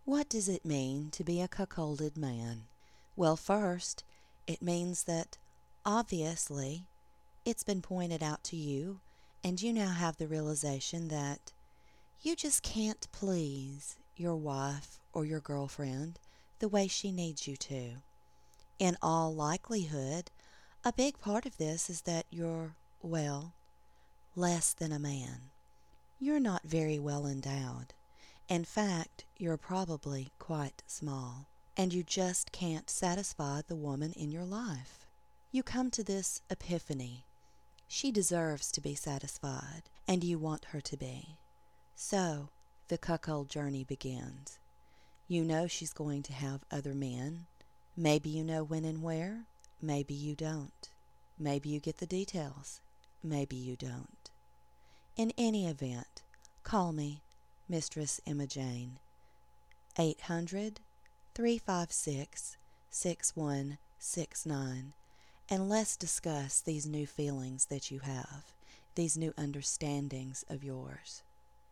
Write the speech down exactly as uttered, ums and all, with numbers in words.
What does it mean to be a cuckolded man? Well, first, it means that, obviously, it's been pointed out to you, and you now have the realization that you just can't please your wife or your girlfriend the way she needs you to. In all likelihood, a big part of this is that you're, well, less than a man. You're not very well endowed. In fact, you're probably quite small, and you just can't satisfy the woman in your life. You come to this epiphany. She deserves to be satisfied, and you want her to be. So, the cuckold journey begins. You know she's going to have other men. Maybe you know when and where. Maybe you don't. Maybe you get the details. Maybe you don't. In any event, call me Mistress Emma Jane. eight hundred, three five six, six one six nine, and let's discuss these new feelings that you have, these new understandings of yours.